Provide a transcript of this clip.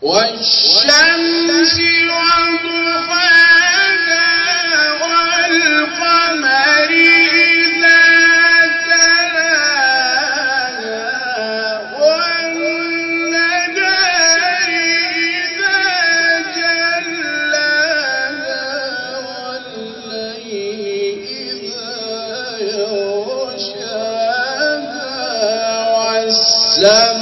والشمس وضحاها والقمر إذا تلاها والنهار إذا جلاها والليل إذا يغشاها والسماء